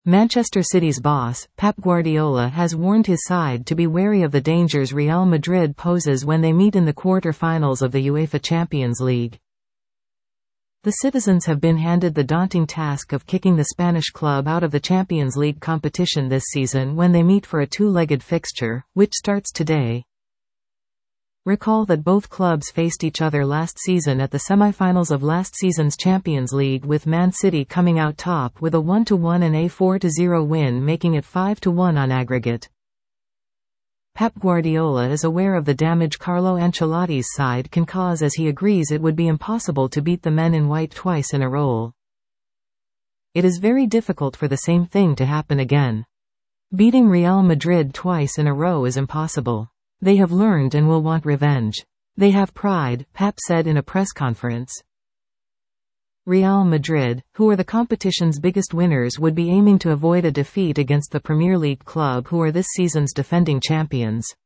Manchester City's boss, Pep Guardiola, has warned his side to be wary of the dangers Real Madrid poses when they meet in the quarter-finals of the UEFA Champions League. The citizens have been handed the daunting task of kicking the Spanish club out of the Champions League competition this season when they meet for a two-legged fixture, which starts today. Recall that both clubs faced each other last season at the semi-finals of last season's Champions League, with Man City coming out top with a 1-1 and a 4-0 win, making it 5-1 on aggregate. Pep Guardiola is aware of the damage Carlo Ancelotti's side can cause, as he agrees it would be impossible to beat the men in white twice in a row. It is very difficult for the same thing to happen again. Beating Real Madrid twice in a row is impossible. They have learned and will want revenge. They have pride, Pep said in a press conference. Real Madrid, who are the competition's biggest winners, would be aiming to avoid a defeat against the Premier League club, who are this season's defending champions.